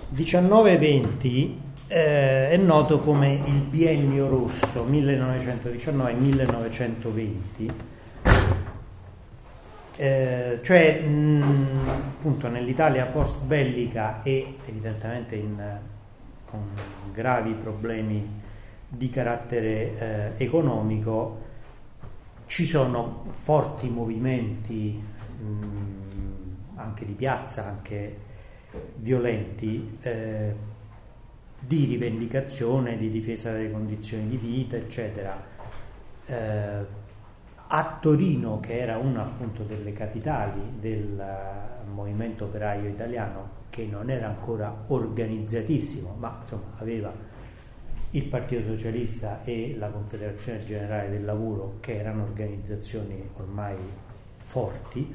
1920 è noto come il biennio rosso 1919-1920, cioè appunto nell'Italia post bellica e evidentemente con gravi problemi di carattere economico. Ci sono forti movimenti anche di piazza, anche violenti, di rivendicazione, di difesa delle condizioni di vita, eccetera. A Torino, che era una appunto delle capitali del movimento operaio italiano, che non era ancora organizzatissimo, ma insomma aveva il Partito Socialista e la Confederazione Generale del Lavoro, che erano organizzazioni ormai forti,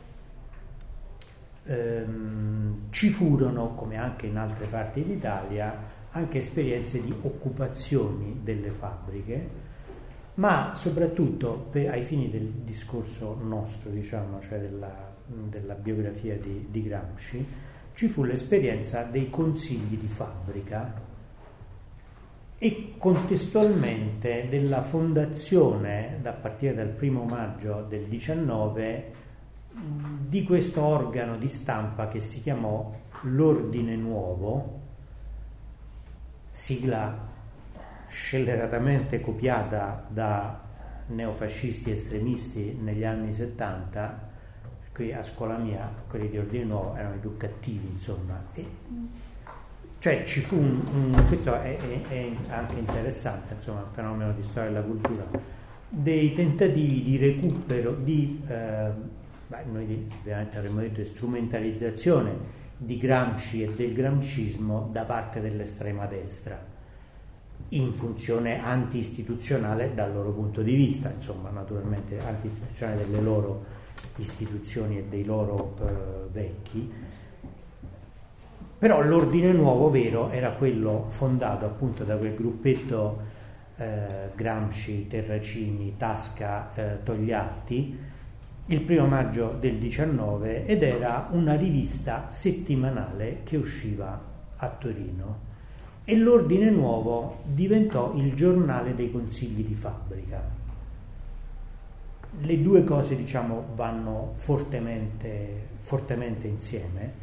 ci furono, come anche in altre parti d'Italia, anche esperienze di occupazioni delle fabbriche, ma soprattutto ai fini del discorso nostro, diciamo, cioè della biografia di Gramsci, ci fu l'esperienza dei consigli di fabbrica e contestualmente della fondazione, a partire dal 1 maggio del 19, di questo organo di stampa che si chiamò l'Ordine Nuovo, sigla scelleratamente copiata da neofascisti estremisti negli anni 70. Qui a scuola mia quelli di Ordine Nuovo erano i più cattivi, insomma, cioè ci fu questo è anche interessante, insomma, un fenomeno di storia della cultura, dei tentativi di recupero noi ovviamente avremmo detto strumentalizzazione di Gramsci e del gramscismo da parte dell'estrema destra in funzione anti-istituzionale dal loro punto di vista, insomma, naturalmente anti-istituzionale delle loro istituzioni e dei loro vecchi. Però l'Ordine Nuovo vero era quello fondato appunto da quel gruppetto Gramsci, Terracini, Tasca, Togliatti il 1 maggio del 19, ed era una rivista settimanale che usciva a Torino, e l'Ordine Nuovo diventò il giornale dei consigli di fabbrica. Le due cose, diciamo, vanno fortemente insieme,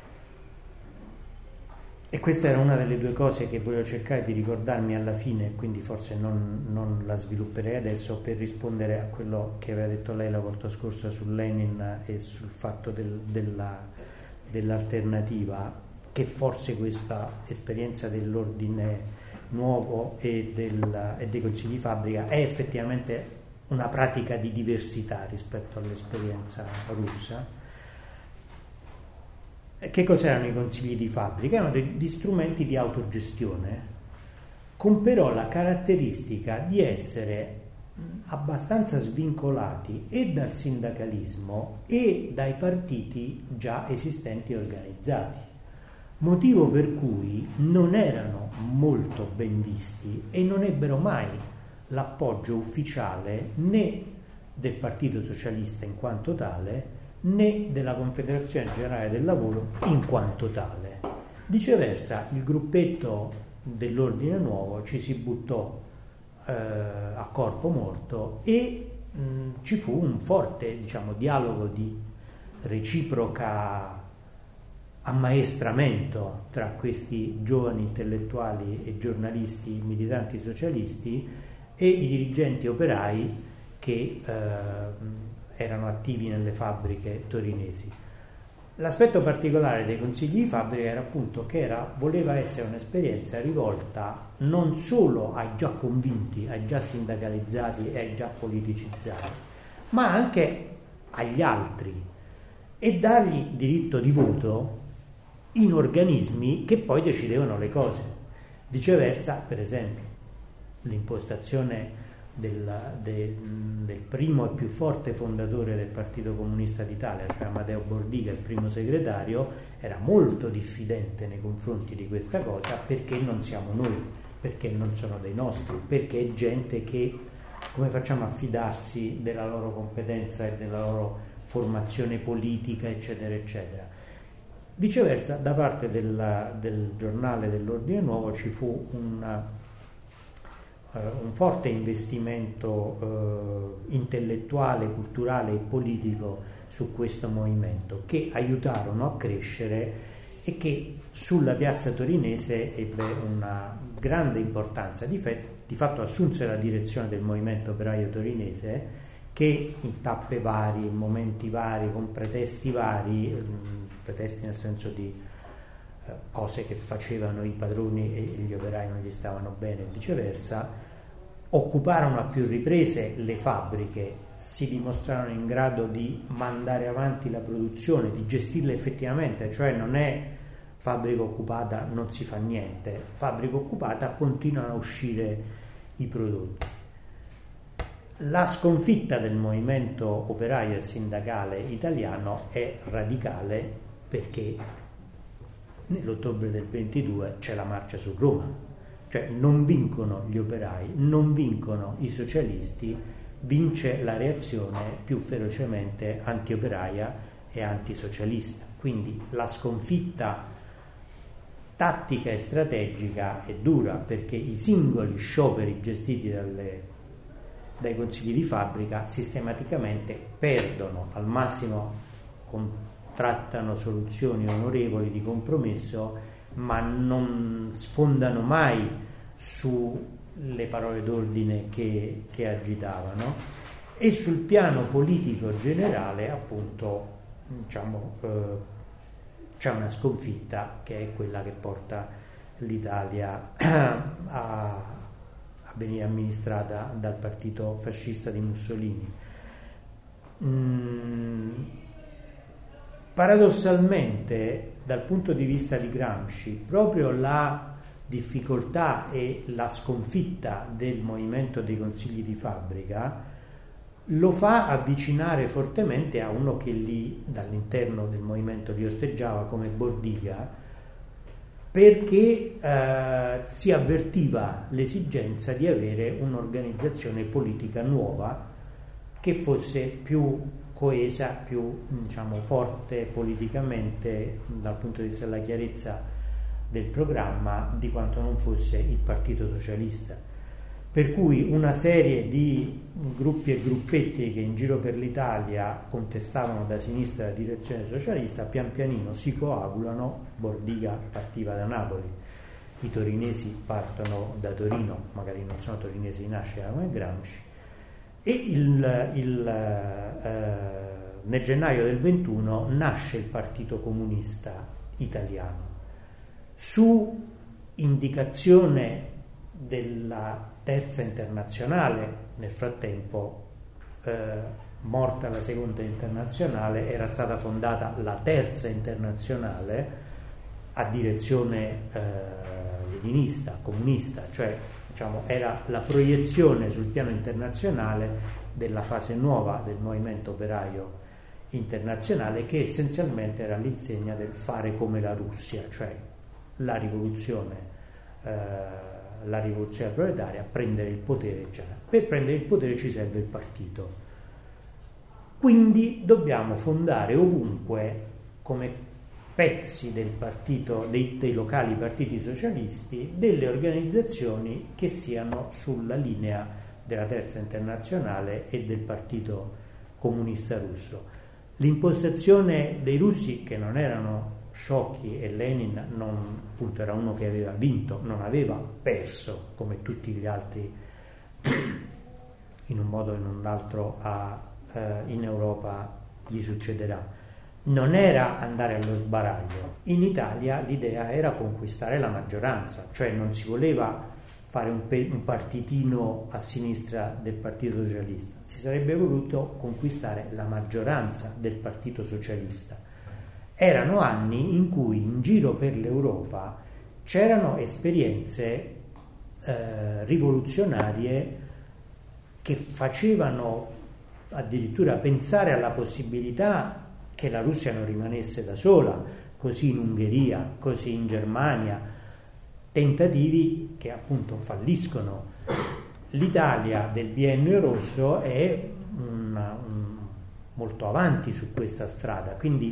e questa era una delle due cose che volevo cercare di ricordarmi alla fine, quindi forse non la svilupperei adesso, per rispondere a quello che aveva detto lei la volta scorsa su Lenin e sul fatto dell'alternativa, che forse questa esperienza dell'Ordine Nuovo e dei consigli di fabbrica è effettivamente una pratica di diversità rispetto all'esperienza russa. Che cos'erano i consigli di fabbrica? Erano degli strumenti di autogestione, con però la caratteristica di essere abbastanza svincolati e dal sindacalismo e dai partiti già esistenti e organizzati, motivo per cui non erano molto ben visti e non ebbero mai l'appoggio ufficiale né del Partito Socialista in quanto tale, né della Confederazione Generale del Lavoro in quanto tale. Viceversa, il gruppetto dell'Ordine Nuovo ci si buttò a corpo morto e ci fu un forte, diciamo, dialogo di reciproca ammaestramento tra questi giovani intellettuali e giornalisti militanti socialisti e i dirigenti operai che erano attivi nelle fabbriche torinesi. L'aspetto particolare dei consigli di fabbrica era appunto che voleva essere un'esperienza rivolta non solo ai già convinti, ai già sindacalizzati e ai già politicizzati, ma anche agli altri, e dargli diritto di voto in organismi che poi decidevano le cose. Viceversa, per esempio, l'impostazione del primo e più forte fondatore del Partito Comunista d'Italia, cioè Amadeo Bordiga, il primo segretario, era molto diffidente nei confronti di questa cosa, perché non siamo noi, perché non sono dei nostri, perché è gente che, come facciamo a fidarsi della loro competenza e della loro formazione politica, eccetera, eccetera. Viceversa, da parte del giornale dell'Ordine Nuovo ci fu un forte investimento intellettuale, culturale e politico su questo movimento, che aiutarono a crescere e che sulla piazza torinese ebbe una grande importanza. Di fatto assunse la direzione del movimento operaio torinese, che in tappe varie, in momenti vari, con pretesti vari, pretesti nel senso di cose che facevano i padroni e gli operai non gli stavano bene e viceversa, occuparono a più riprese le fabbriche, si dimostrarono in grado di mandare avanti la produzione, di gestirla effettivamente, cioè non è fabbrica occupata non si fa niente, fabbrica occupata continuano a uscire i prodotti. La sconfitta del movimento operaio e sindacale italiano è radicale, perché nell'ottobre del 22 c'è la marcia su Roma, cioè non vincono gli operai, non vincono i socialisti, vince la reazione più ferocemente antioperaia e antisocialista. Quindi la sconfitta tattica e strategica è dura, perché i singoli scioperi gestiti dai consigli di fabbrica sistematicamente perdono, al massimo contrattano soluzioni onorevoli di compromesso, ma non sfondano mai sulle parole d'ordine che agitavano. E sul piano politico generale, appunto, diciamo, c'è una sconfitta che è quella che porta l'Italia a venire amministrata dal partito fascista di Mussolini. Paradossalmente, dal punto di vista di Gramsci, proprio la difficoltà e la sconfitta del movimento dei consigli di fabbrica lo fa avvicinare fortemente a uno che lì dall'interno del movimento li osteggiava, come Bordiga, perché si avvertiva l'esigenza di avere un'organizzazione politica nuova che fosse più coesa, più, diciamo, forte politicamente dal punto di vista della chiarezza del programma di quanto non fosse il Partito Socialista. Per cui una serie di gruppi e gruppetti che in giro per l'Italia contestavano da sinistra la direzione socialista pian pianino si coagulano. Bordiga partiva da Napoli, i torinesi partono da Torino, magari non sono torinesi di nascita come Gramsci, e nel gennaio del 21 nasce il Partito Comunista Italiano su indicazione della Terza Internazionale. Nel frattempo, morta la Seconda Internazionale, era stata fondata la Terza Internazionale a direzione leninista, comunista, cioè, diciamo, era la proiezione sul piano internazionale della fase nuova del movimento operaio internazionale, che essenzialmente era all'insegna del fare come la Russia, cioè la rivoluzione proletaria, prendere il potere eccetera. Per prendere il potere ci serve il partito, quindi dobbiamo fondare ovunque, come pezzi del partito, dei locali partiti socialisti, delle organizzazioni che siano sulla linea della Terza Internazionale e del Partito Comunista Russo. L'impostazione dei russi, che non erano sciocchi, e Lenin appunto era uno che aveva vinto, non aveva perso come tutti gli altri in un modo o in un altro in Europa gli succederà, non era andare allo sbaraglio. In Italia l'idea era conquistare la maggioranza, cioè non si voleva fare un partitino a sinistra del Partito Socialista, si sarebbe voluto conquistare la maggioranza del Partito Socialista. Erano anni in cui in giro per l'Europa c'erano esperienze rivoluzionarie che facevano addirittura pensare alla possibilità che la Russia non rimanesse da sola, così in Ungheria, così in Germania, tentativi che appunto falliscono. L'Italia del biennio rosso è molto avanti su questa strada, quindi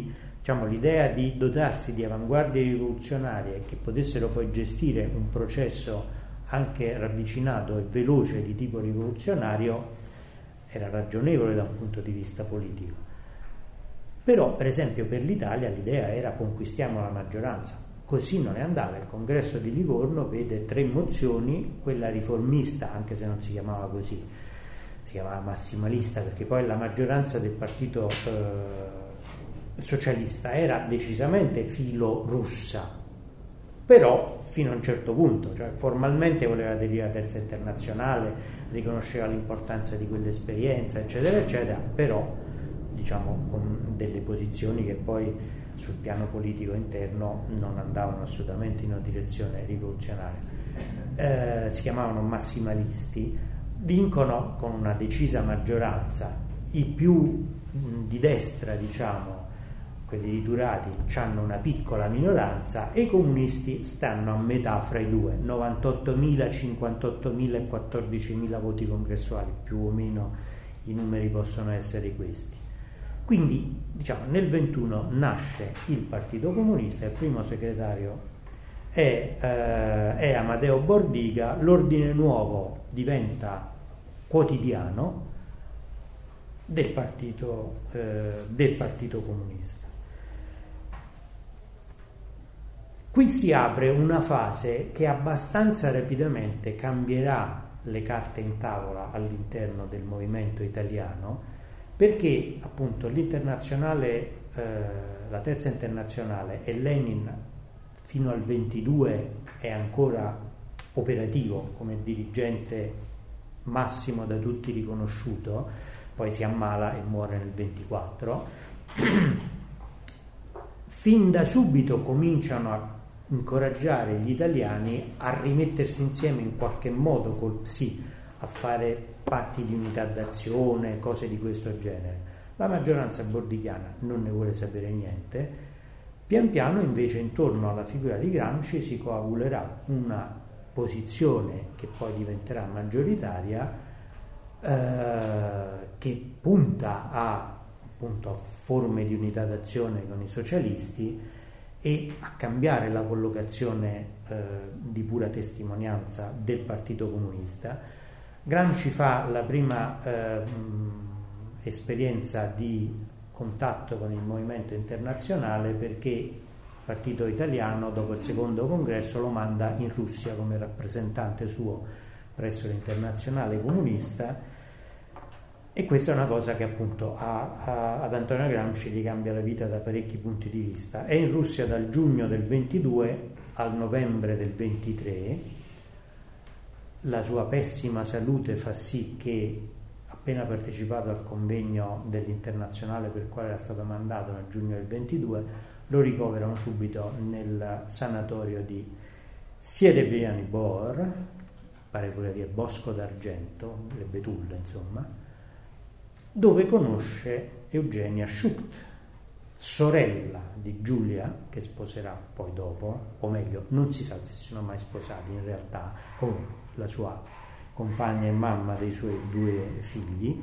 diciamo, l'idea di dotarsi di avanguardie rivoluzionarie che potessero poi gestire un processo anche ravvicinato e veloce di tipo rivoluzionario era ragionevole da un punto di vista politico. Però, per esempio, per l'Italia l'idea era conquistiamo la maggioranza. Così non è andata. Il congresso di Livorno vede 3 mozioni, quella riformista, anche se non si chiamava così, si chiamava massimalista, perché poi la maggioranza del partito socialista era decisamente filo russa, però fino a un certo punto, cioè formalmente voleva aderire alla Terza Internazionale, riconosceva l'importanza di quell'esperienza, eccetera, eccetera, però diciamo con delle posizioni che poi sul piano politico interno non andavano assolutamente in una direzione rivoluzionaria. Si chiamavano massimalisti, vincono con una decisa maggioranza, i più di destra, diciamo, quelli di Turati, hanno una piccola minoranza e i comunisti stanno a metà fra i due, 98.000, 58.000 e 14.000 voti congressuali, più o meno i numeri possono essere questi. Quindi, diciamo, nel 21 nasce il Partito Comunista, il primo segretario è Amadeo Bordiga, l'Ordine Nuovo diventa quotidiano del Partito Comunista. Qui si apre una fase che abbastanza rapidamente cambierà le carte in tavola all'interno del movimento italiano, perché appunto l'internazionale, la Terza Internazionale e Lenin fino al 22 è ancora operativo come dirigente massimo da tutti riconosciuto, poi si ammala e muore nel 24. Fin da subito cominciano a incoraggiare gli italiani a rimettersi insieme in qualche modo col PSI, a fare patti di unità d'azione, cose di questo genere. La maggioranza bordighiana non ne vuole sapere niente. Pian piano invece intorno alla figura di Gramsci si coagulerà una posizione che poi diventerà maggioritaria, che punta appunto a forme di unità d'azione con i socialisti e a cambiare la collocazione di pura testimonianza del Partito Comunista. Gramsci fa la prima esperienza di contatto con il movimento internazionale perché il Partito Italiano, dopo il secondo congresso, lo manda in Russia come rappresentante suo presso l'Internazionale Comunista, e questa è una cosa che appunto ad Antonio Gramsci gli cambia la vita da parecchi punti di vista. È in Russia dal giugno del 22 al novembre del 23. La sua pessima salute fa sì che, appena partecipato al convegno dell'Internazionale per il quale era stato mandato nel giugno del 22, lo ricoverano subito nel sanatorio di Sierebriani Bor, pare pure dire Bosco d'Argento, le betulle insomma, dove conosce Eugenia Schucht, sorella di Giulia, che sposerà poi dopo, o meglio, non si sa se si sono mai sposati in realtà, comunque la sua compagna e mamma dei suoi 2 figli,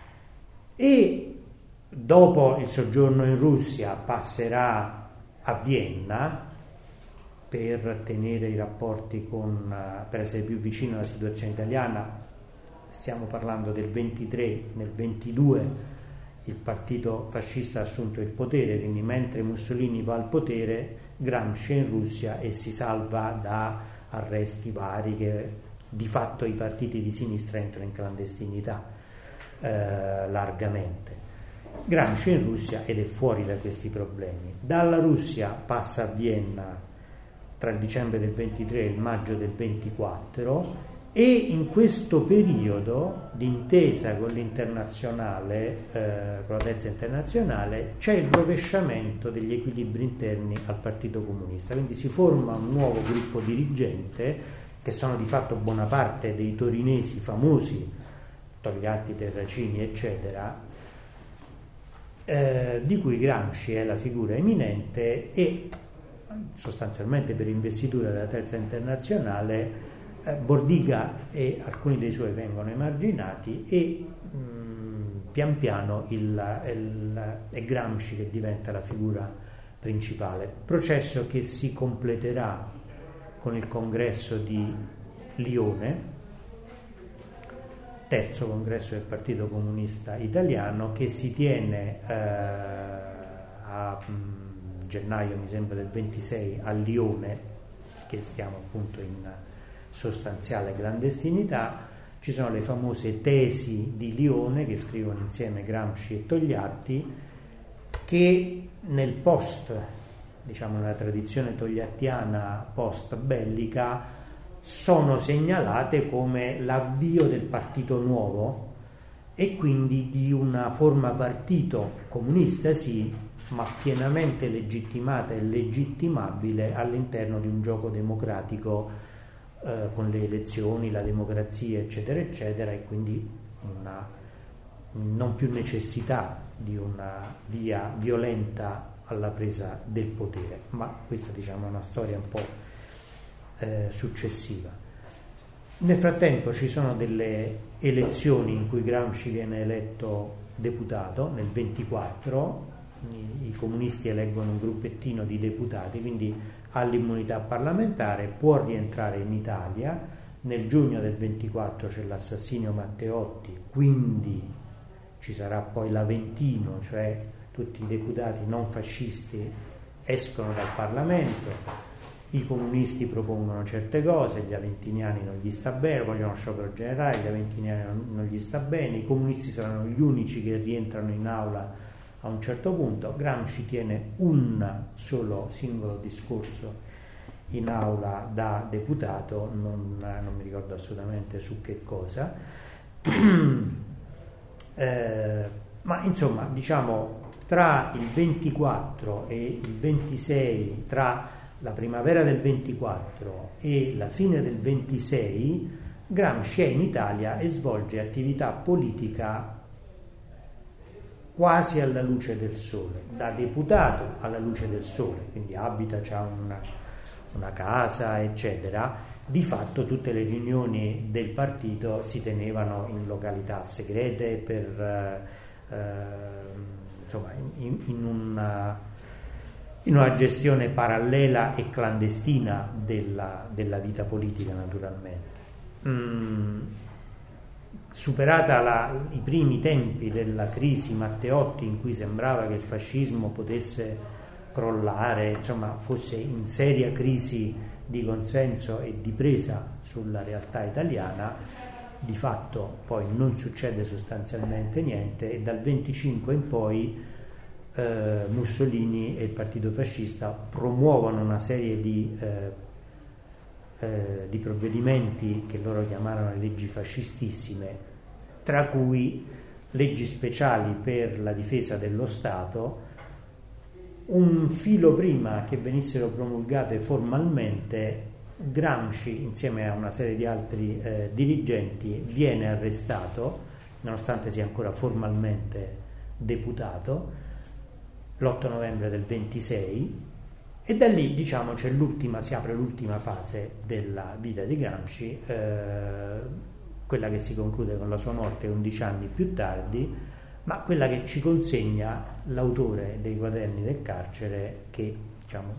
e dopo il soggiorno in Russia passerà a Vienna per tenere i rapporti per essere più vicino alla situazione italiana. Stiamo parlando del 23, nel 22 il partito fascista ha assunto il potere, quindi mentre Mussolini va al potere, Gramsci è in Russia e si salva da arresti vari che di fatto i partiti di sinistra entrano in clandestinità largamente. Gramsci è in Russia ed è fuori da questi problemi. Dalla Russia passa a Vienna tra il dicembre del 23 e il maggio del 24, e in questo periodo di intesa con l'internazionale, con la Terza Internazionale, c'è il rovesciamento degli equilibri interni al Partito Comunista, quindi si forma un nuovo gruppo dirigente che sono di fatto buona parte dei torinesi famosi, Togliatti, Terracini eccetera, di cui Gramsci è la figura eminente, e sostanzialmente per investitura della Terza Internazionale Bordiga e alcuni dei suoi vengono emarginati, e pian piano è Gramsci che diventa la figura principale, processo che si completerà con il congresso di Lione, terzo congresso del Partito Comunista Italiano, che si tiene a gennaio, mi sembra, del 26 a Lione, che stiamo appunto in sostanziale clandestinità. Ci sono le famose tesi di Lione che scrivono insieme Gramsci e Togliatti, che nel post, diciamo nella tradizione togliattiana post bellica, sono segnalate come l'avvio del partito nuovo e quindi di una forma partito comunista, sì, ma pienamente legittimata e legittimabile all'interno di un gioco democratico con le elezioni, la democrazia, eccetera, eccetera, e quindi una non più necessità di una via violenta alla presa del potere. Ma questa, diciamo, è una storia un po' successiva. Nel frattempo ci sono delle elezioni in cui Gramsci viene eletto deputato nel 24, i comunisti eleggono un gruppettino di deputati, quindi ha l'immunità parlamentare, può rientrare in Italia. Nel giugno del 24 c'è l'assassinio Matteotti, quindi ci sarà poi l'Aventino, cioè tutti i deputati non fascisti escono dal Parlamento. I comunisti propongono certe cose, gli aventiniani non gli sta bene, vogliono sciopero generale, gli aventiniani non gli sta bene, i comunisti saranno gli unici che rientrano in aula a un certo punto. Gramsci tiene un solo singolo discorso in aula da deputato, non mi ricordo assolutamente su che cosa, ma insomma, diciamo, tra il 24 e il 26, tra la primavera del 24 e la fine del 26, Gramsci è in Italia e svolge attività politica quasi alla luce del sole, da deputato alla luce del sole, quindi abita, c'ha una casa, eccetera. Di fatto tutte le riunioni del partito si tenevano in località segrete, insomma, in una gestione parallela e clandestina della vita politica, naturalmente. Superata i primi tempi della crisi Matteotti, in cui sembrava che il fascismo potesse crollare, insomma fosse in seria crisi di consenso e di presa sulla realtà italiana, di fatto poi non succede sostanzialmente niente, e dal 25 in poi Mussolini e il partito fascista promuovono una serie di provvedimenti che loro chiamarono leggi fascistissime, tra cui leggi speciali per la difesa dello Stato. Un filo prima che venissero promulgate formalmente, Gramsci, insieme a una serie di altri dirigenti, viene arrestato, nonostante sia ancora formalmente deputato, l'8 novembre del 26, e da lì, diciamo, si apre l'ultima fase della vita di Gramsci, quella che si conclude con la sua morte 11 anni più tardi, ma quella che ci consegna l'autore dei Quaderni del carcere, che, diciamo,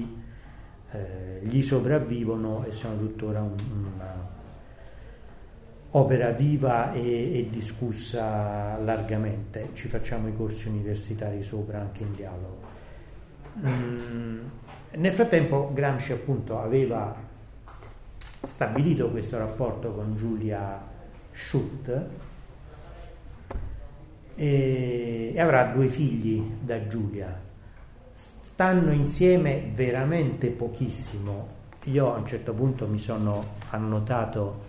gli sopravvivono e sono tuttora una opera viva e discussa largamente. Ci facciamo i corsi universitari sopra, anche in dialogo. Nel frattempo Gramsci, appunto, aveva stabilito questo rapporto con Giulia Schutt e avrà 2 figli da Giulia. Stanno insieme veramente pochissimo. Io a un certo punto mi sono annotato,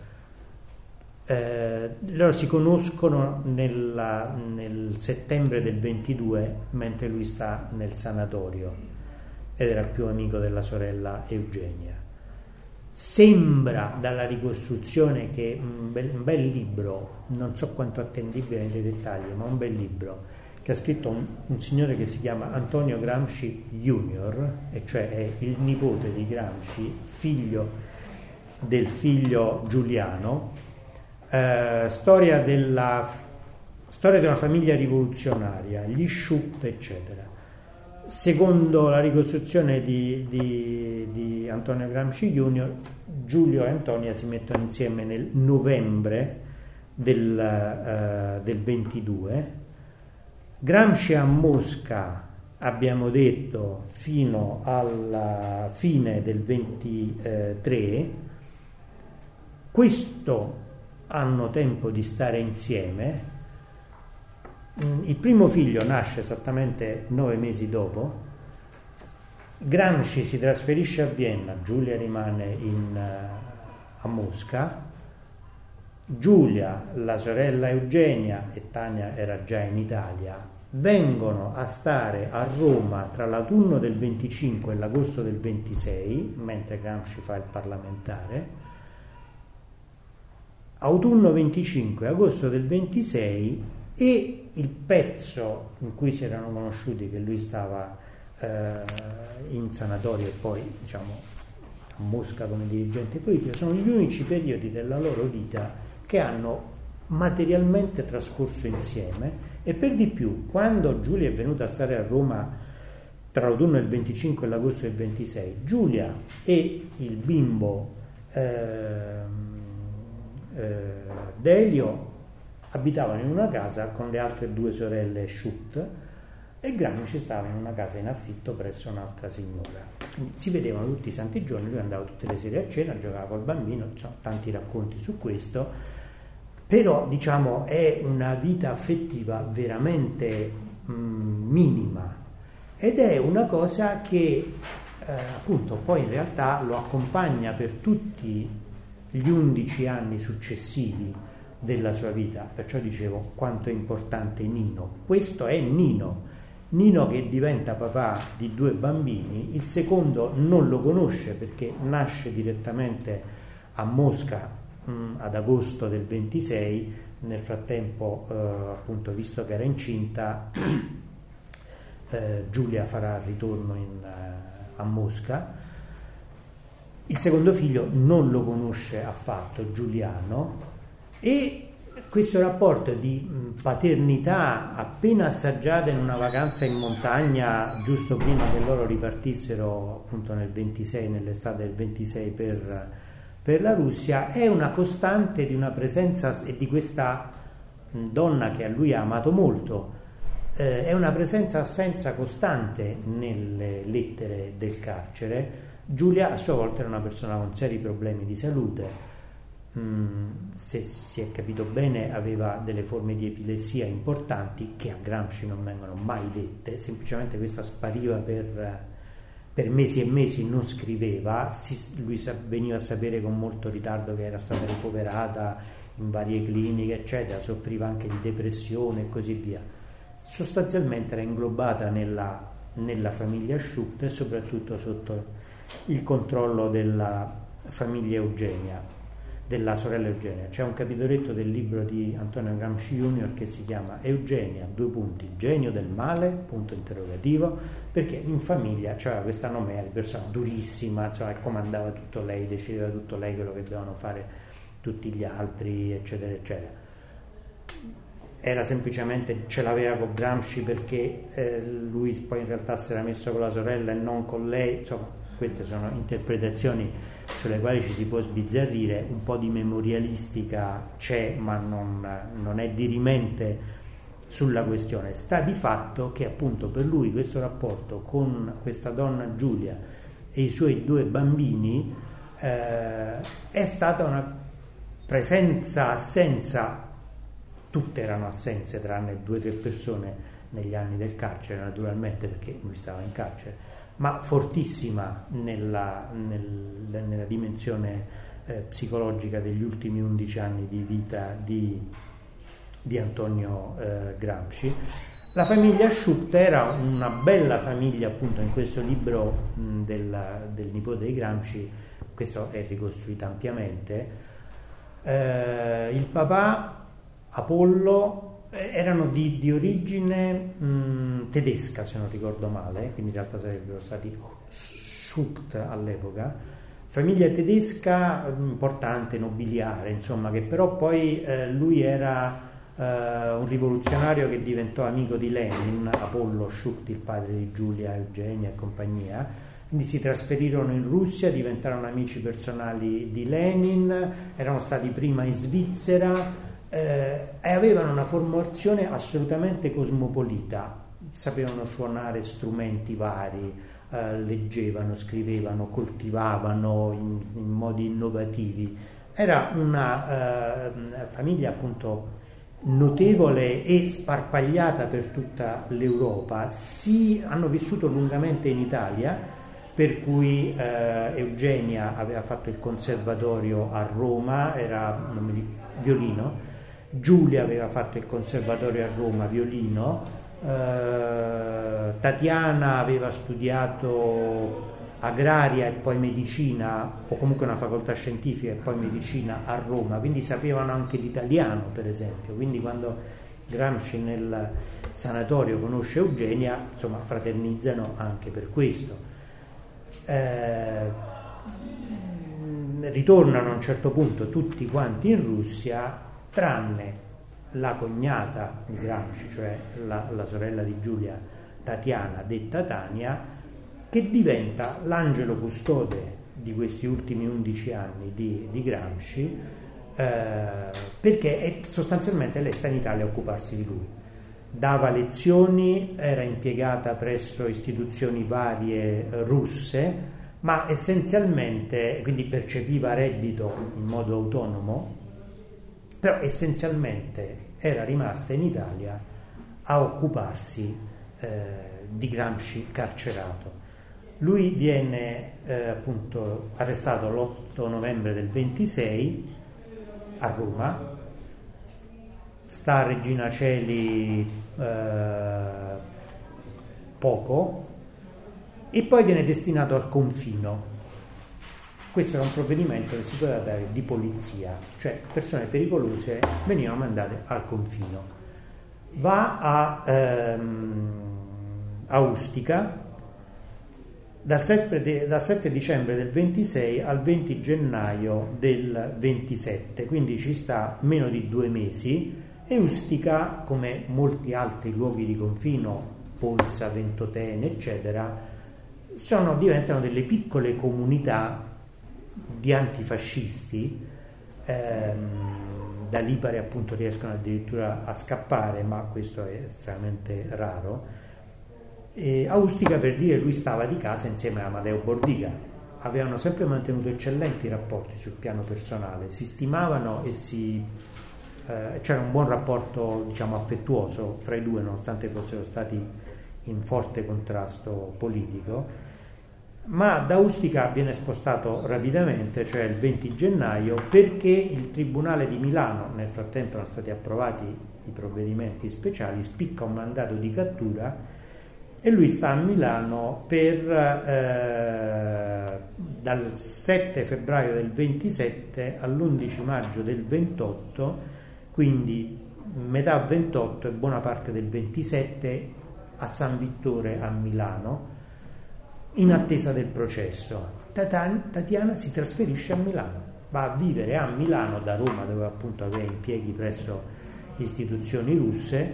loro si conoscono nel settembre del 22, mentre lui sta nel sanatorio, ed era più amico della sorella Eugenia. Sembra dalla ricostruzione che un bel libro, non so quanto attendibile nei dettagli, ma un bel libro che ha scritto un signore che si chiama Antonio Gramsci Junior, e cioè è il nipote di Gramsci, figlio del figlio Giuliano, storia di una famiglia rivoluzionaria, gli Schutt, eccetera. secondo la ricostruzione di Antonio Gramsci Junior, Giulio e Antonia si mettono insieme nel novembre del 22. Gramsci a Mosca, abbiamo detto, fino alla fine del 23. Questo hanno tempo di stare insieme. Il primo figlio nasce esattamente 9 mesi dopo. Gramsci si trasferisce a Vienna, Giulia rimane a Mosca. Giulia, la sorella Eugenia e Tania era già in Italia, vengono a stare a Roma tra l'autunno del 25 e l'agosto del 26, mentre Gramsci fa il parlamentare. Autunno 25, agosto del 26, e il pezzo in cui si erano conosciuti, che lui stava in sanatorio e poi diciamo a Mosca come dirigente politico, sono gli unici periodi della loro vita che hanno materialmente trascorso insieme. E per di più, quando Giulia è venuta a stare a Roma tra l'autunno del 25 e l'agosto del 26, Giulia e il bimbo Delio abitavano in una casa con le altre 2 sorelle Schutt, e Gramsci stava in una casa in affitto presso un'altra signora. Quindi si vedevano tutti i santi giorni, lui andava tutte le sere a cena, giocava col bambino, insomma, tanti racconti su questo. Però diciamo è una vita affettiva veramente minima, ed è una cosa che appunto poi in realtà lo accompagna per tutti gli 11 anni successivi della sua vita. Perciò dicevo quanto è importante Nino. Questo è Nino che diventa papà di 2 bambini. Il secondo non lo conosce perché nasce direttamente a Mosca ad agosto del 26. Nel frattempo appunto, visto che era incinta, Giulia farà il ritorno a Mosca. Il secondo figlio non lo conosce affatto, Giuliano, e questo rapporto di paternità appena assaggiata in una vacanza in montagna giusto prima che loro ripartissero appunto nel 26, nell'estate del 26 per la Russia, è una costante di una presenza, e di questa donna che a lui ha amato molto, è una presenza-assenza costante nelle lettere del carcere. Giulia a sua volta era una persona con seri problemi di salute, se si è capito bene aveva delle forme di epilessia importanti che a Gramsci non vengono mai dette, semplicemente questa spariva per mesi e mesi, non scriveva, lui veniva a sapere con molto ritardo che era stata ricoverata in varie cliniche eccetera, soffriva anche di depressione e così via. Sostanzialmente era inglobata nella famiglia Schutt e soprattutto sotto il controllo della famiglia Eugenia, della sorella Eugenia. C'è un capitoletto del libro di Antonio Gramsci Junior che si chiama Eugenia, genio del male, punto interrogativo, perché in famiglia c'era questa nomea di persona durissima, cioè comandava tutto lei, decideva tutto lei, quello che dovevano fare tutti gli altri, eccetera eccetera. Era semplicemente, ce l'aveva con Gramsci perché lui poi in realtà si era messo con la sorella e non con lei, insomma queste sono interpretazioni sulle quali ci si può sbizzarrire, un po' di memorialistica c'è, ma non è dirimente sulla questione. Sta di fatto che appunto per lui questo rapporto con questa donna Giulia e i suoi 2 bambini è stata una presenza-assenza, tutte erano assenze tranne 2 o 3 persone negli anni del carcere naturalmente, perché lui stava in carcere, ma fortissima nella dimensione psicologica degli ultimi 11 anni di vita di Antonio Gramsci. La famiglia Schutt era una bella famiglia, appunto in questo libro del nipote di Gramsci, questo è ricostruito ampiamente. Il papà, Apollo, erano di origine tedesca, se non ricordo male, quindi in realtà sarebbero stati Schutt all'epoca, famiglia tedesca importante, nobiliare, insomma, che però poi lui era un rivoluzionario che diventò amico di Lenin, Apollo Schucht, il padre di Giulia, Eugenia e compagnia. Quindi si trasferirono in Russia, diventarono amici personali di Lenin, erano stati prima in Svizzera e avevano una formazione assolutamente cosmopolita, sapevano suonare strumenti vari, leggevano, scrivevano, coltivavano in modi innovativi. Era una famiglia appunto notevole e sparpagliata per tutta l'Europa. Hanno vissuto lungamente in Italia, per cui Eugenia aveva fatto il conservatorio a Roma, era violino, Giulia aveva fatto il conservatorio a Roma, violino, Tatiana aveva studiato agraria e poi medicina, o comunque una facoltà scientifica e poi medicina a Roma, quindi sapevano anche l'italiano, per esempio. Quindi quando Gramsci nel sanatorio conosce Eugenia, insomma, fraternizzano anche per questo. Ritornano a un certo punto tutti quanti in Russia, tranne la cognata di Gramsci, cioè la sorella di Giulia, Tatiana, detta Tania, che diventa l'angelo custode di questi ultimi 11 anni di Gramsci, perché sostanzialmente lei sta in Italia a occuparsi di lui. Dava lezioni, era impiegata presso istituzioni varie russe, ma essenzialmente, quindi percepiva reddito in modo autonomo, però essenzialmente era rimasta in Italia a occuparsi di Gramsci carcerato. Lui viene appunto arrestato l'8 novembre del 26 a Roma, sta a Regina Coeli poco e poi viene destinato al confino. Questo era un provvedimento che si poteva dare di polizia, cioè persone pericolose venivano mandate al confino. Va a Ustica dal 7 dicembre del 26 al 20 gennaio del 27, quindi ci sta meno di 2 mesi, e Ustica, come molti altri luoghi di confino, Polza, Ventotene, eccetera, diventano delle piccole comunità di antifascisti. Da Lipari appunto riescono addirittura a scappare, ma questo è estremamente raro. E a Ustica, per dire, lui stava di casa insieme a Amadeo Bordiga, avevano sempre mantenuto eccellenti rapporti sul piano personale, si stimavano e c'era un buon rapporto, diciamo, affettuoso fra i due, nonostante fossero stati in forte contrasto politico. Ma da Ustica viene spostato rapidamente, cioè il 20 gennaio, perché il Tribunale di Milano, nel frattempo erano stati approvati i provvedimenti speciali, spicca un mandato di cattura e lui sta a Milano dal 7 febbraio del 27 all'11 maggio del 28, quindi metà 28 e buona parte del 27 a San Vittore a Milano, in attesa del processo. Tatiana si trasferisce a Milano, va a vivere a Milano da Roma, dove appunto aveva impieghi presso istituzioni russe,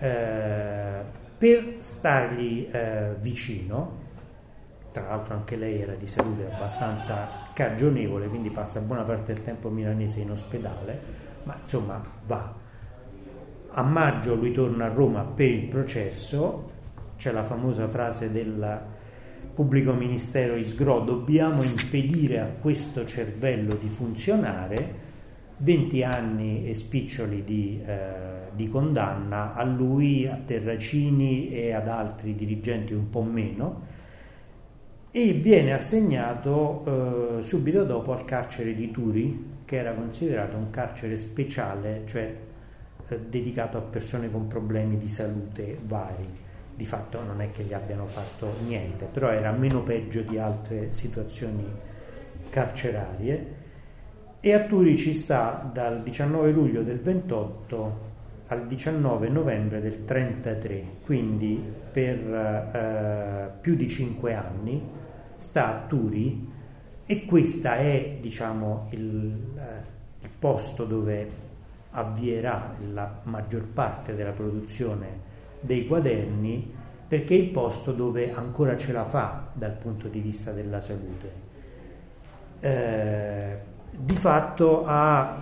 per stargli vicino. Tra l'altro anche lei era di salute abbastanza cagionevole, quindi passa buona parte del tempo milanese in ospedale, ma insomma va. A maggio lui torna a Roma per il processo, c'è la famosa frase del pubblico ministero Isgrò: dobbiamo impedire a questo cervello di funzionare. 20 anni e spiccioli di condanna a lui, a Terracini e ad altri dirigenti un po' meno, e viene assegnato subito dopo al carcere di Turi, che era considerato un carcere speciale, cioè dedicato a persone con problemi di salute vari. Di fatto non è che gli abbiano fatto niente, però era meno peggio di altre situazioni carcerarie. E a Turi ci sta dal 19 luglio del 28 al 19 novembre del 33, quindi per più di 5 anni sta a Turi, e questa è, diciamo, il posto dove avvierà la maggior parte della produzione dei quaderni, perché è il posto dove ancora ce la fa dal punto di vista della salute. Di fatto ha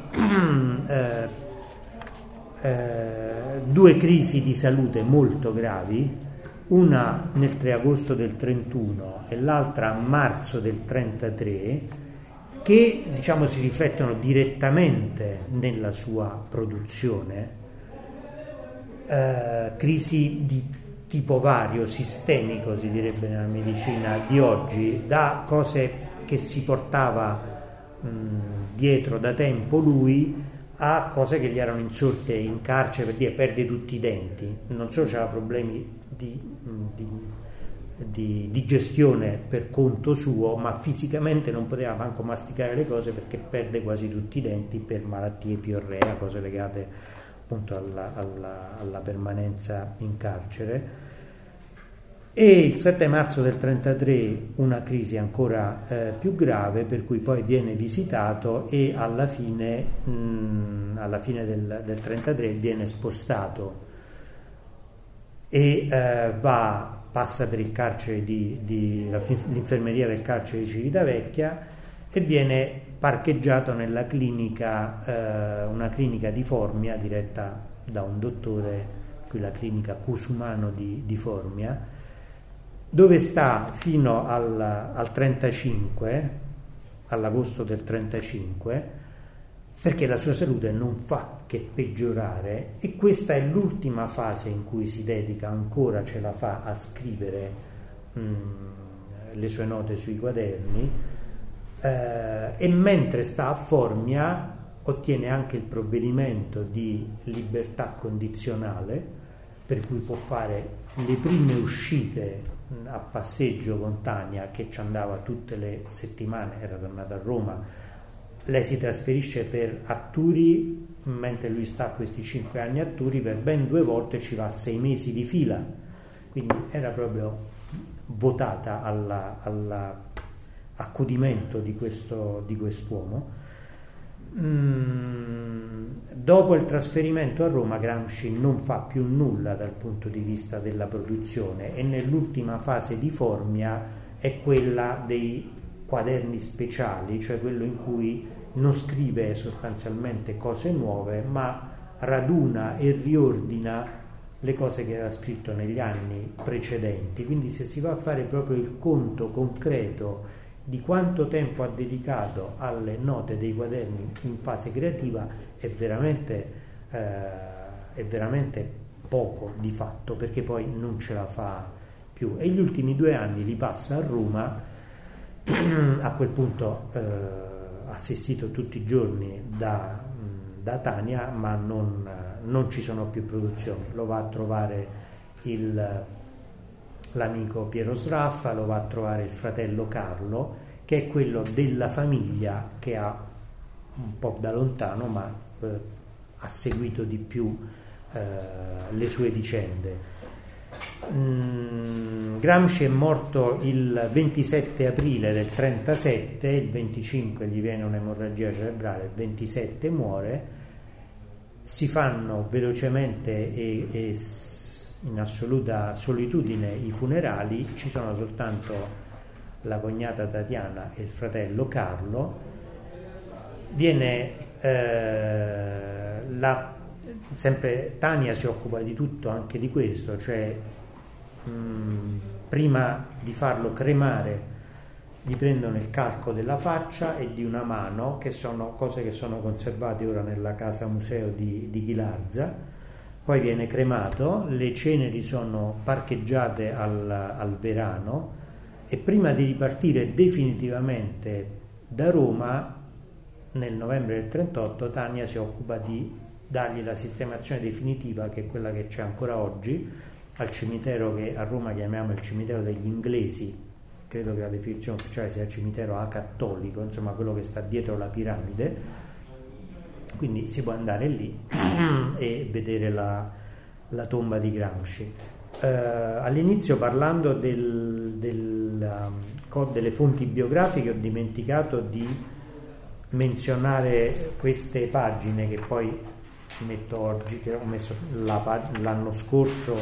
due crisi di salute molto gravi, una nel 3 agosto del 31 e l'altra a marzo del 33, che diciamo si riflettono direttamente nella sua produzione, crisi di tipo vario, sistemico si direbbe nella medicina di oggi, da cose che si portava dietro da tempo lui a cose che gli erano insorte in carcere, per dire perde tutti i denti, non solo c'era problemi di gestione per conto suo, ma fisicamente non poteva manco masticare le cose perché perde quasi tutti i denti per malattie piorrea, cose legate appunto alla permanenza in carcere. E il 7 marzo del 33 una crisi ancora più grave, per cui poi viene visitato e alla fine del 33 viene spostato e passa per il carcere l'infermeria del carcere di Civitavecchia e viene parcheggiato nella clinica, una clinica di Formia diretta da un dottore, qui la clinica Cusumano di Formia, dove sta fino al 35, all'agosto del 35, perché la sua salute non fa che peggiorare, e questa è l'ultima fase in cui si dedica, ancora ce la fa, a scrivere le sue note sui quaderni, e mentre sta a Formia ottiene anche il provvedimento di libertà condizionale, per cui può fare le prime uscite a passeggio con Tania, che ci andava tutte le settimane, era tornata a Roma. Lei si trasferisce per Atturi, mentre lui sta questi 5 anni a Atturi, per ben 2 volte ci va 6 mesi di fila, quindi era proprio votata all'accudimento di quest'uomo. Dopo il trasferimento a Roma Gramsci non fa più nulla dal punto di vista della produzione, e nell'ultima fase di Formia è quella dei quaderni speciali, cioè quello in cui non scrive sostanzialmente cose nuove, ma raduna e riordina le cose che aveva scritto negli anni precedenti. Quindi se si va a fare proprio il conto concreto di quanto tempo ha dedicato alle note dei quaderni in fase creativa, è veramente poco di fatto, perché poi non ce la fa più, e gli ultimi 2 anni li passa a Roma. A quel punto assistito tutti i giorni da Tania, ma non ci sono più produzioni. Lo va a trovare l'amico Piero Sraffa, lo va a trovare il fratello Carlo, che è quello della famiglia che ha un po' da lontano, ma ha seguito di più le sue vicende. Gramsci è morto il 27 aprile del 37, il 25 gli viene un'emorragia cerebrale, il 27 muore. Si fanno velocemente e in assoluta solitudine i funerali, ci sono soltanto la cognata Tatiana e il fratello Carlo. Sempre Tania si occupa di tutto, anche di questo, cioè prima di farlo cremare gli prendono il calco della faccia e di una mano, che sono cose che sono conservate ora nella casa museo di Ghilarza. Poi viene cremato, le ceneri sono parcheggiate al Verano, e prima di ripartire definitivamente da Roma nel novembre del 38 Tania si occupa di dargli la sistemazione definitiva, che è quella che c'è ancora oggi al cimitero che a Roma chiamiamo il cimitero degli inglesi. Credo che la definizione ufficiale sia il cimitero acattolico, insomma quello che sta dietro la piramide, quindi si può andare lì e vedere la tomba di Gramsci. All'inizio, parlando delle fonti biografiche, ho dimenticato di menzionare queste pagine che poi metto oggi, che ho messo l'anno scorso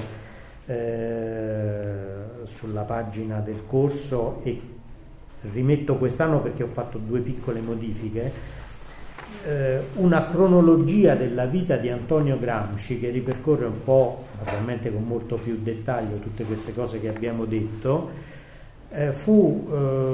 sulla pagina del corso, e rimetto quest'anno perché ho fatto 2 piccole modifiche, una cronologia della vita di Antonio Gramsci che ripercorre un po', naturalmente con molto più dettaglio, tutte queste cose che abbiamo detto. Fu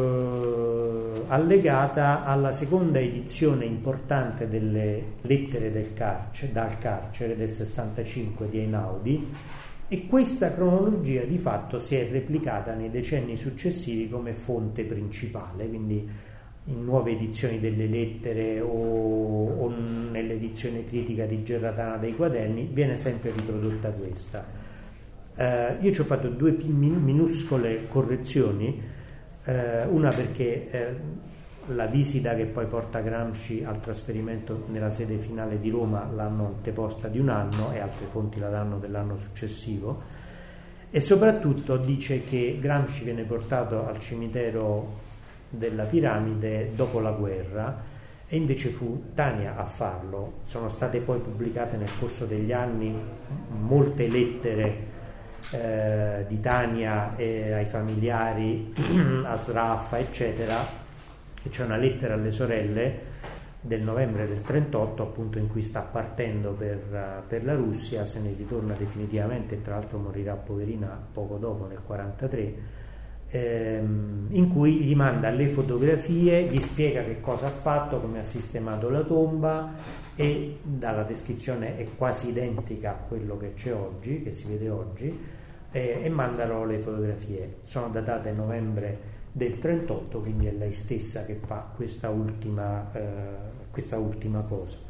allegata alla seconda edizione importante delle lettere dal carcere del 65 di Einaudi, e questa cronologia di fatto si è replicata nei decenni successivi come fonte principale, quindi in nuove edizioni delle lettere o nell'edizione critica di Gerratana dei Quaderni viene sempre riprodotta questa. Io ci ho fatto 2 minuscole correzioni, una perché la visita che poi porta Gramsci al trasferimento nella sede finale di Roma l'hanno anteposta di 1 anno e altre fonti la danno dell'anno successivo, e soprattutto dice che Gramsci viene portato al cimitero della Piramide dopo la guerra, e invece fu Tania a farlo. Sono state poi pubblicate nel corso degli anni molte lettere di Tania ai familiari, a Sraffa eccetera, e c'è una lettera alle sorelle del novembre del 38 appunto, in cui sta partendo per la Russia, se ne ritorna definitivamente, e tra l'altro morirà poverina poco dopo, nel 43, in cui gli manda le fotografie, gli spiega che cosa ha fatto, come ha sistemato la tomba, e dalla descrizione è quasi identica a quello che c'è oggi, che si vede oggi, e mandano le fotografie. Sono datate novembre del 38, quindi è lei stessa che fa questa ultima cosa.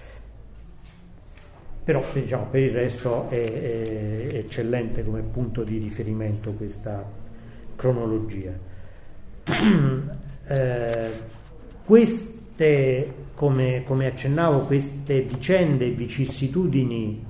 Però diciamo, per il resto è eccellente come punto di riferimento questa cronologia. Queste, come accennavo, queste vicende e vicissitudini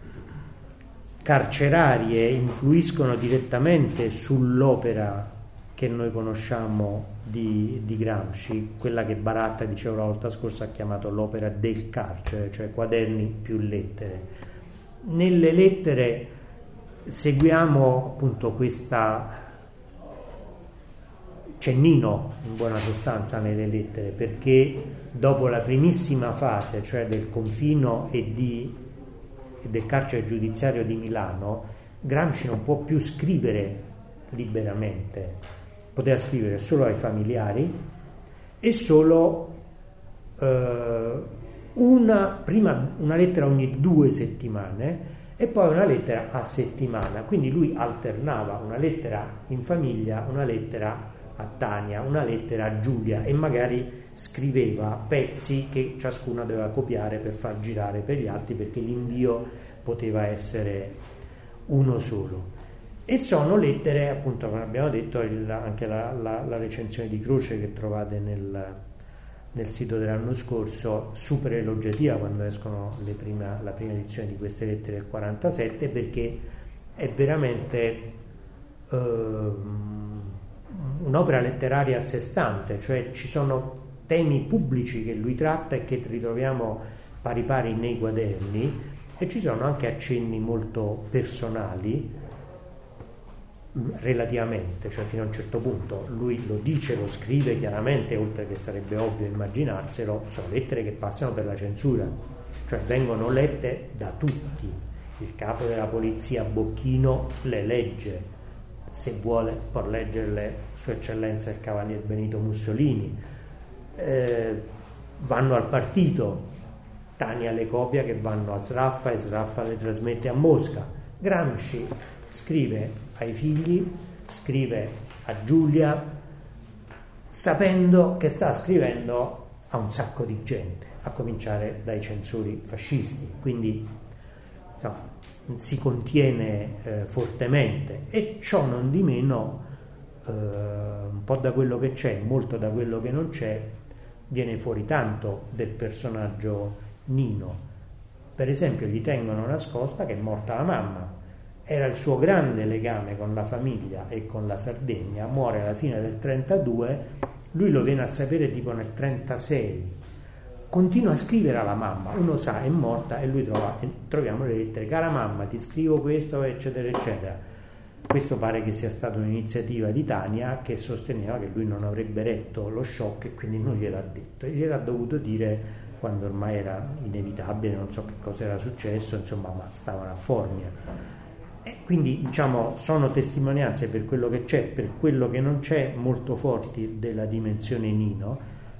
carcerarie influiscono direttamente sull'opera che noi conosciamo di Gramsci, quella che Baratta, dicevo la volta scorsa, ha chiamato l'opera del carcere, cioè quaderni più lettere. Nelle lettere seguiamo appunto c'è Nino in buona sostanza nelle lettere, perché dopo la primissima fase, cioè del confino e del carcere giudiziario di Milano, Gramsci non può più scrivere liberamente, poteva scrivere solo ai familiari e solo prima una lettera ogni 2 settimane e poi una lettera a settimana, quindi lui alternava una lettera in famiglia, una lettera a Tania, una lettera a Giulia, e magari scriveva pezzi che ciascuna doveva copiare per far girare per gli altri, perché l'invio poteva essere uno solo. E sono lettere, appunto, come abbiamo detto, anche la recensione di Croce che trovate nel sito dell'anno scorso, super elogiativa quando escono la prima edizione di queste lettere del 47, perché è veramente un'opera letteraria a sé stante, cioè ci sono temi pubblici che lui tratta e che ritroviamo pari pari nei quaderni, e ci sono anche accenni molto personali relativamente, cioè fino a un certo punto. Lui lo dice, lo scrive chiaramente, oltre che sarebbe ovvio immaginarselo, sono lettere che passano per la censura, cioè vengono lette da tutti. Il capo della polizia Bocchino le legge, se vuole può leggerle Sua Eccellenza il Cavalier Benito Mussolini, vanno al partito, Tania le copia che vanno a Sraffa e Sraffa le trasmette a Mosca. Gramsci scrive ai figli, scrive a Giulia, sapendo che sta scrivendo a un sacco di gente, a cominciare dai censori fascisti, quindi si contiene fortemente, e ciò non di meno un po' da quello che c'è, molto da quello che non c'è, viene fuori tanto del personaggio Nino. Per esempio gli tengono nascosta che è morta la mamma, era il suo grande legame con la famiglia e con la Sardegna, muore alla fine del 32, lui lo viene a sapere tipo nel 36, continua a scrivere alla mamma. Uno sa, è morta, e lui troviamo le lettere: cara mamma, ti scrivo questo, eccetera eccetera. Questo pare che sia stata un'iniziativa di Tania, che sosteneva che lui non avrebbe retto lo shock e quindi non gliel'ha detto, e gliel'ha dovuto dire quando ormai era inevitabile, non so che cosa era successo, insomma, ma stavano a Formia. E quindi, diciamo, sono testimonianze, per quello che c'è, per quello che non c'è, molto forti della dimensione Nino,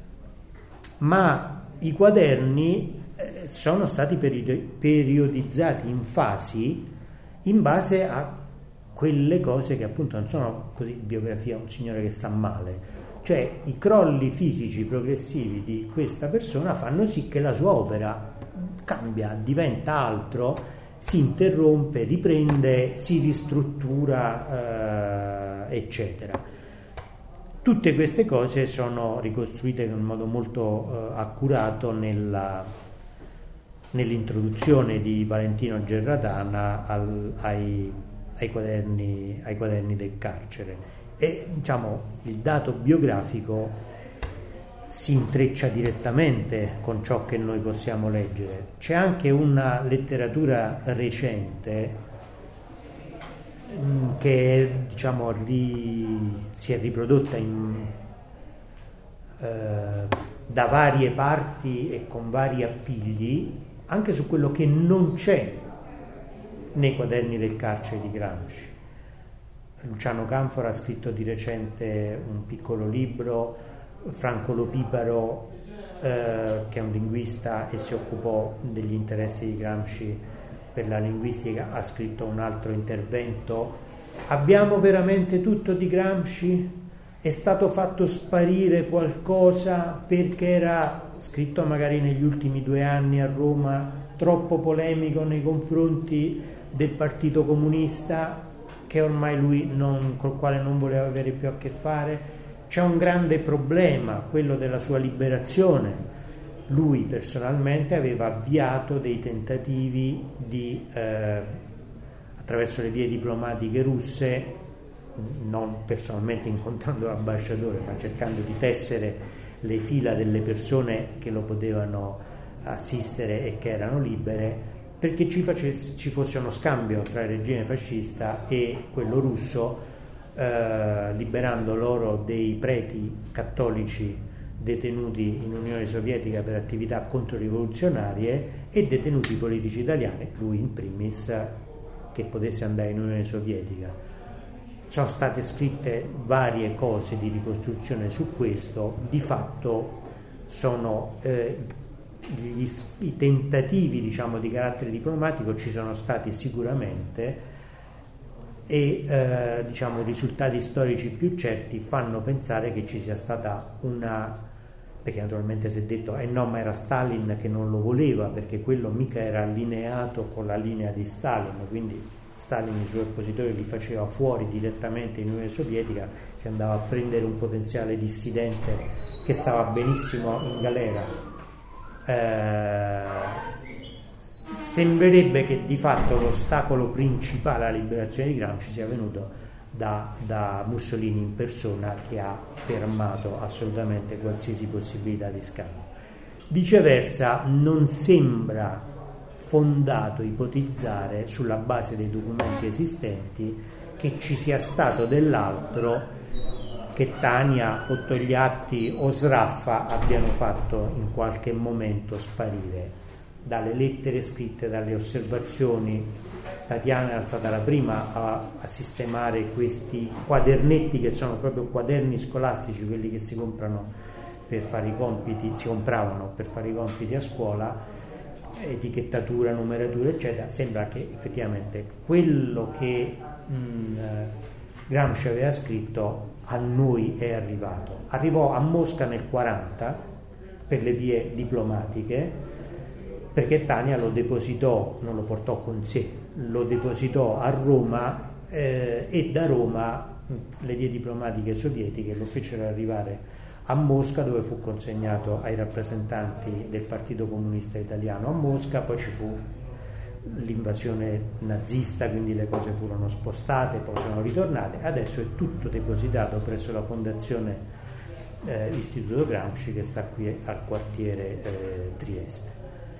ma i quaderni sono stati periodizzati in fasi in base a quelle cose che appunto non sono così biografia un signore che sta male, cioè i crolli fisici progressivi di questa persona fanno sì che la sua opera cambia, diventa altro, si interrompe, riprende, si ristruttura, eccetera. Tutte queste cose sono ricostruite in modo molto accurato nell'introduzione di Valentino Gerratana ai quaderni del carcere, e diciamo il dato biografico si intreccia direttamente con ciò che noi possiamo leggere. C'è anche una letteratura recente che diciamo si è riprodotta da varie parti e con vari appigli anche su quello che non c'è nei quaderni del carcere di Gramsci. Luciano Canfora ha scritto di recente un piccolo libro, Franco Lopiparo, che è un linguista e si occupò degli interessi di Gramsci per la linguistica, ha scritto un altro intervento. Abbiamo veramente tutto di Gramsci? È stato fatto sparire qualcosa perché era scritto magari negli ultimi 2 anni a Roma, troppo polemico nei confronti del Partito Comunista, che ormai lui col quale non voleva avere più a che fare. C'è un grande problema, quello della sua liberazione. Lui personalmente aveva avviato dei tentativi di, attraverso le vie diplomatiche russe, non personalmente incontrando l'ambasciatore, ma cercando di tessere le fila delle persone che lo potevano assistere e che erano libere, perché ci fosse uno scambio tra il regime fascista e quello russo, liberando loro dei preti cattolici detenuti in Unione Sovietica per attività controrivoluzionarie e detenuti politici italiani, lui in primis, che potesse andare in Unione Sovietica. Sono state scritte varie cose di ricostruzione su questo. Di fatto sono i tentativi, diciamo, di carattere diplomatico ci sono stati sicuramente, e diciamo i risultati storici più certi fanno pensare che ci sia stata perché naturalmente si è detto no, ma era Stalin che non lo voleva, perché quello mica era allineato con la linea di Stalin, quindi Stalin i suoi oppositori li faceva fuori direttamente in Unione Sovietica, si andava a prendere un potenziale dissidente che stava benissimo in galera. Sembrerebbe che di fatto l'ostacolo principale alla liberazione di Gramsci sia venuto da Mussolini in persona, che ha fermato assolutamente qualsiasi possibilità di scambio. Viceversa, non sembra fondato ipotizzare, sulla base dei documenti esistenti, che ci sia stato dell'altro che Tania o Togliatti o Sraffa abbiano fatto in qualche momento sparire. Dalle lettere scritte, dalle osservazioni, Tatiana era stata la prima a sistemare questi quadernetti, che sono proprio quaderni scolastici, quelli che si compravano per fare i compiti a scuola, etichettatura, numeratura, eccetera. Sembra che effettivamente quello che Gramsci aveva scritto a noi è arrivò a Mosca nel 40 per le vie diplomatiche, perché Tania lo depositò, non lo portò con sé, lo depositò a Roma, e da Roma le vie diplomatiche sovietiche lo fecero arrivare a Mosca, dove fu consegnato ai rappresentanti del Partito Comunista Italiano a Mosca. Poi ci fu l'invasione nazista, quindi le cose furono spostate, poi sono ritornate. Adesso è tutto depositato presso la Fondazione Istituto Gramsci, che sta qui al quartiere Trieste.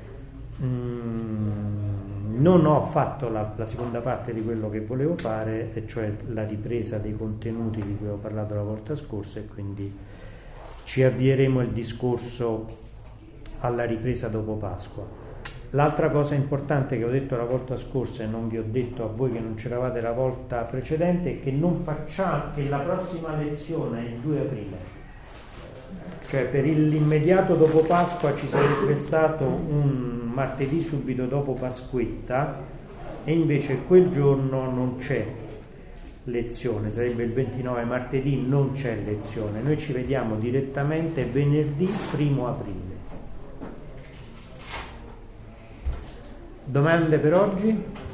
Non ho fatto la seconda parte di quello che volevo fare, e cioè la ripresa dei contenuti di cui ho parlato la volta scorsa, e quindi ci avvieremo il discorso alla ripresa dopo Pasqua. L'altra cosa importante che ho detto la volta scorsa e non vi ho detto a voi che non c'eravate la volta precedente è che non facciamo, che la prossima lezione è il 2 aprile. Cioè per l'immediato dopo Pasqua ci sarebbe stato un martedì subito dopo Pasquetta, e invece quel giorno non c'è lezione, sarebbe il 29 martedì, non c'è lezione. Noi ci vediamo direttamente venerdì 1 aprile. Domande per oggi?